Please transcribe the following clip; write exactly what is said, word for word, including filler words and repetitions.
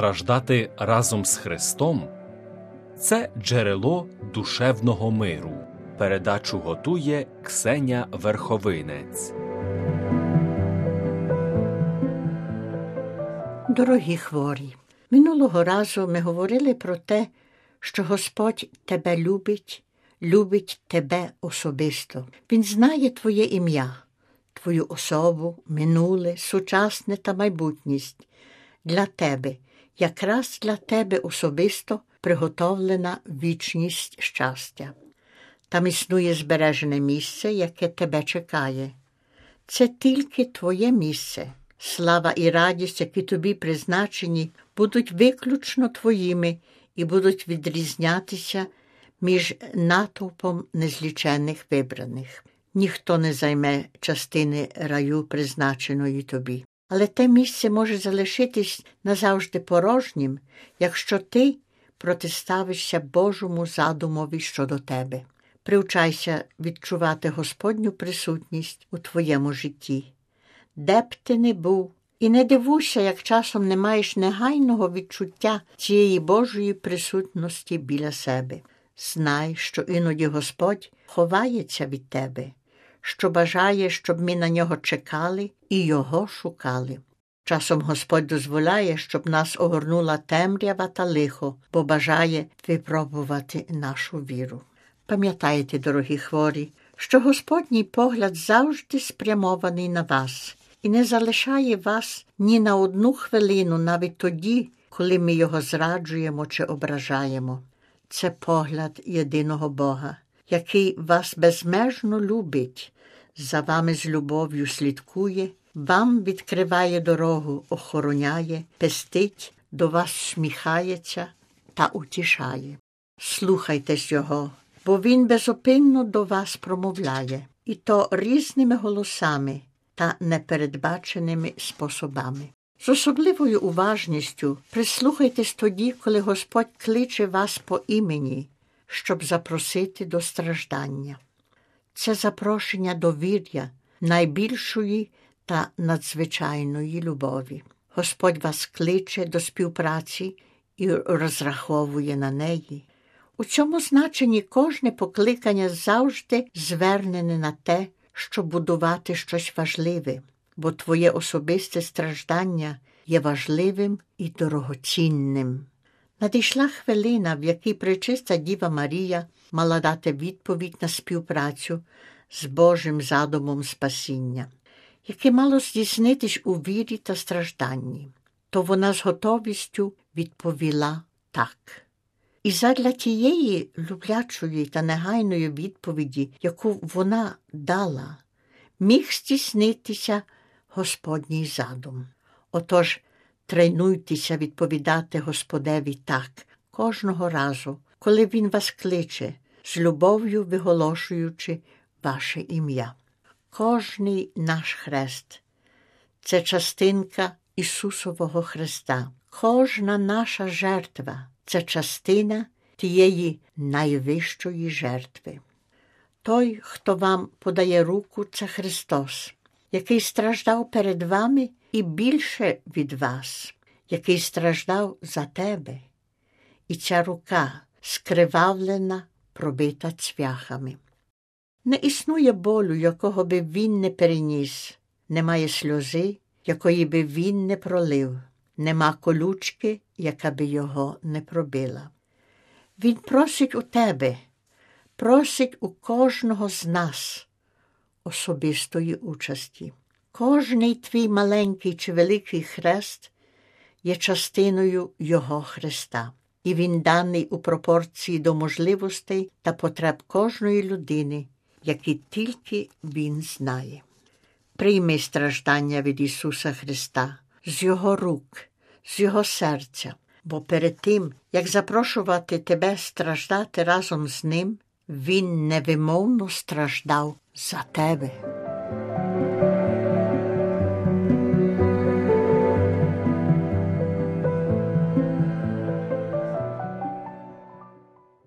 страждати разом з Христом – це джерело душевного миру. Передачу готує Ксеня Верховинець. Дорогі хворі, минулого разу ми говорили про те, що Господь тебе любить, любить тебе особисто. Він знає твоє ім'я, твою особу, минуле, сучасне та майбутність. Для тебе, якраз для тебе особисто приготовлена вічність щастя. Там існує збережене місце, яке тебе чекає. Це тільки твоє місце. Слава і радість, які тобі призначені, будуть виключно твоїми і будуть відрізнятися між натовпом незліченних вибраних. Ніхто не займе частини раю, призначеної тобі. Але те місце може залишитись назавжди порожнім, якщо ти протиставишся Божому задумові щодо тебе. Привчайся відчувати Господню присутність у твоєму житті. Де б ти не був, і не дивуйся, як часом не маєш негайного відчуття цієї Божої присутності біля себе. Знай, що іноді Господь ховається від тебе, що бажає, щоб ми на нього чекали і його шукали. Часом Господь дозволяє, щоб нас огорнула темрява та лихо, бо бажає випробувати нашу віру. Пам'ятайте, дорогі хворі, що Господній погляд завжди спрямований на вас і не залишає вас ні на одну хвилину, навіть тоді, коли ми його зраджуємо чи ображаємо. Це погляд єдиного Бога, який вас безмежно любить, за вами з любов'ю слідкує, вам відкриває дорогу, охороняє, пестить, до вас сміхається та утішає. Слухайтесь його, бо він безупинно до вас промовляє, і то різними голосами та непередбаченими способами. З особливою уважністю прислухайтесь тоді, коли Господь кличе вас по імені, щоб запросити до страждання. Це запрошення довір'я, найбільшої та надзвичайної любові. Господь вас кличе до співпраці і розраховує на неї. У цьому значенні кожне покликання завжди звернене на те, щоб будувати щось важливе, бо твоє особисте страждання є важливим і дорогоцінним. Надійшла хвилина, в якій пречиста Діва Марія мала дати відповідь на співпрацю з Божим задумом спасіння, яке мало здійснитись у вірі та стражданні. То вона з готовістю відповіла «так». І задля тієї люблячої та негайної відповіді, яку вона дала, міг здійснитися Господній задум. Отож, тренуйтеся відповідати Господеві «так» кожного разу, коли Він вас кличе, з любов'ю виголошуючи ваше ім'я. Кожний наш хрест – це частинка Ісусового Христа. Кожна наша жертва – це частина тієї найвищої жертви. Той, хто вам подає руку, це Христос, який страждав перед вами і більше від вас, який страждав за тебе. І ця рука скривавлена, пробита цвяхами. Не існує болю, якого би він не переніс, немає сльози, якої би він не пролив, нема колючки, яка би його не пробила. Він просить у тебе, просить у кожного з нас особистої участі. Кожний твій маленький чи великий хрест є частиною його Христа, і він даний у пропорції до можливостей та потреб кожної людини, які тільки він знає. Прийми страждання від Ісуса Христа, з Його рук, з Його серця, бо перед тим, як запрошувати тебе страждати разом з Ним, Він невимовно страждав за тебе.